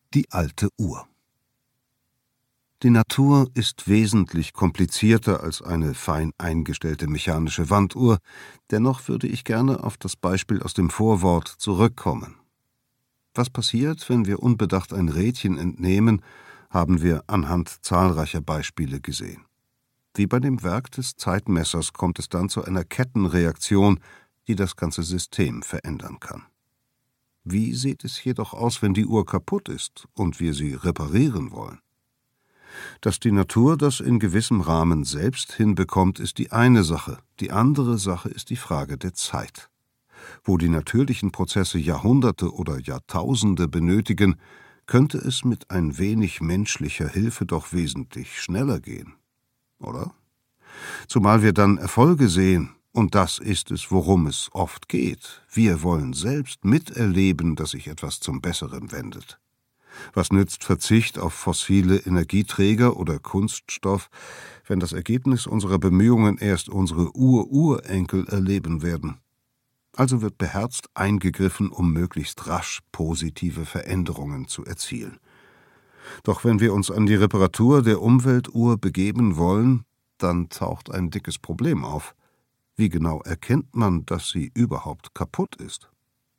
Die alte Uhr. Die Natur ist wesentlich komplizierter als eine fein eingestellte mechanische Wanduhr, dennoch würde ich gerne auf das Beispiel aus dem Vorwort zurückkommen. Was passiert, wenn wir unbedacht ein Rädchen entnehmen, haben wir anhand zahlreicher Beispiele gesehen. Wie bei dem Werk des Zeitmessers kommt es dann zu einer Kettenreaktion, die das ganze System verändern kann. Wie sieht es jedoch aus, wenn die Uhr kaputt ist und wir sie reparieren wollen? Dass die Natur das in gewissem Rahmen selbst hinbekommt, ist die eine Sache. Die andere Sache ist die Frage der Zeit. Wo die natürlichen Prozesse Jahrhunderte oder Jahrtausende benötigen, könnte es mit ein wenig menschlicher Hilfe doch wesentlich schneller gehen, oder? Zumal wir dann Erfolge sehen. Und das ist es, worum es oft geht. Wir wollen selbst miterleben, dass sich etwas zum Besseren wendet. Was nützt Verzicht auf fossile Energieträger oder Kunststoff, wenn das Ergebnis unserer Bemühungen erst unsere Ururenkel erleben werden? Also wird beherzt eingegriffen, um möglichst rasch positive Veränderungen zu erzielen. Doch wenn wir uns an die Reparatur der Umweltuhr begeben wollen, dann taucht ein dickes Problem auf. Wie genau erkennt man, dass sie überhaupt kaputt ist?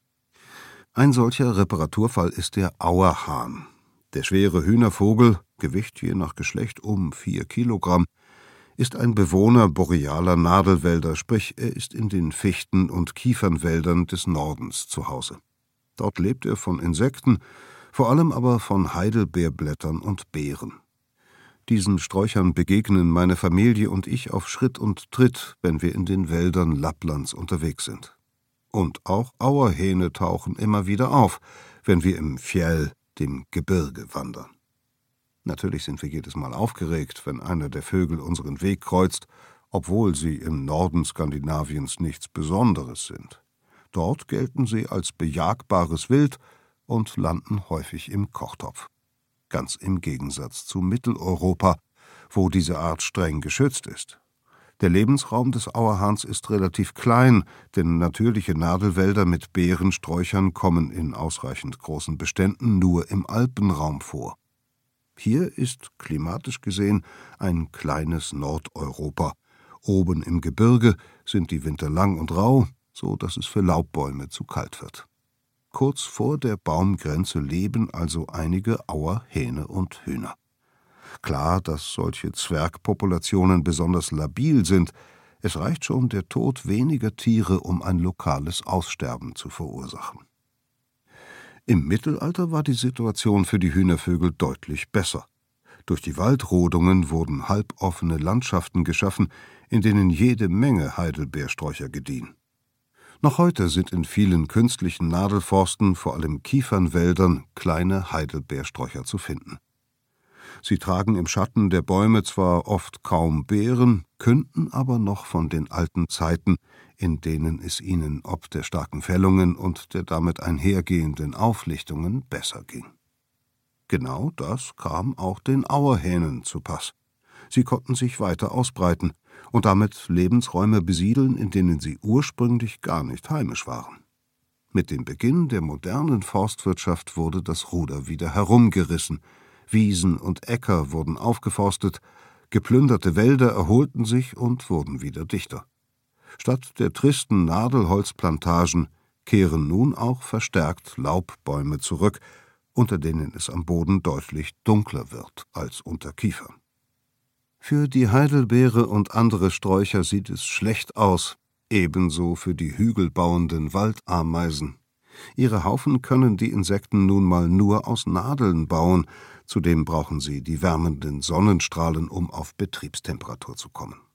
Ein solcher Reparaturfall ist der Auerhahn. Der schwere Hühnervogel, Gewicht je nach Geschlecht um 4 Kilogramm, ist ein Bewohner borealer Nadelwälder, sprich er ist in den Fichten- und Kiefernwäldern des Nordens zu Hause. Dort lebt er von Insekten, vor allem aber von Heidelbeerblättern und Beeren. Diesen Sträuchern begegnen meine Familie und ich auf Schritt und Tritt, wenn wir in den Wäldern Lapplands unterwegs sind. Und auch Auerhähne tauchen immer wieder auf, wenn wir im Fjell, dem Gebirge, wandern. Natürlich sind wir jedes Mal aufgeregt, wenn einer der Vögel unseren Weg kreuzt, obwohl sie im Norden Skandinaviens nichts Besonderes sind. Dort gelten sie als bejagbares Wild und landen häufig im Kochtopf. Ganz im Gegensatz zu Mitteleuropa, wo diese Art streng geschützt ist. Der Lebensraum des Auerhahns ist relativ klein, denn natürliche Nadelwälder mit Beerensträuchern kommen in ausreichend großen Beständen nur im Alpenraum vor. Hier ist klimatisch gesehen ein kleines Nordeuropa. Oben im Gebirge sind die Winter lang und rau, so dass es für Laubbäume zu kalt wird. Kurz vor der Baumgrenze leben also einige Auerhähne und Hühner. Klar, dass solche Zwergpopulationen besonders labil sind. Es reicht schon der Tod weniger Tiere, um ein lokales Aussterben zu verursachen. Im Mittelalter war die Situation für die Hühnervögel deutlich besser. Durch die Waldrodungen wurden halboffene Landschaften geschaffen, in denen jede Menge Heidelbeersträucher gediehen. Noch heute sind in vielen künstlichen Nadelforsten, vor allem Kiefernwäldern, kleine Heidelbeersträucher zu finden. Sie tragen im Schatten der Bäume zwar oft kaum Beeren, künden aber noch von den alten Zeiten, in denen es ihnen ob der starken Fällungen und der damit einhergehenden Auflichtungen besser ging. Genau das kam auch den Auerhähnen zu Pass. Sie konnten sich weiter ausbreiten und damit Lebensräume besiedeln, in denen sie ursprünglich gar nicht heimisch waren. Mit dem Beginn der modernen Forstwirtschaft wurde das Ruder wieder herumgerissen. Wiesen und Äcker wurden aufgeforstet, geplünderte Wälder erholten sich und wurden wieder dichter. Statt der tristen Nadelholzplantagen kehren nun auch verstärkt Laubbäume zurück, unter denen es am Boden deutlich dunkler wird als unter Kiefern. Für die Heidelbeere und andere Sträucher sieht es schlecht aus, ebenso für die hügelbauenden Waldameisen. Ihre Haufen können die Insekten nun mal nur aus Nadeln bauen, zudem brauchen sie die wärmenden Sonnenstrahlen, um auf Betriebstemperatur zu kommen.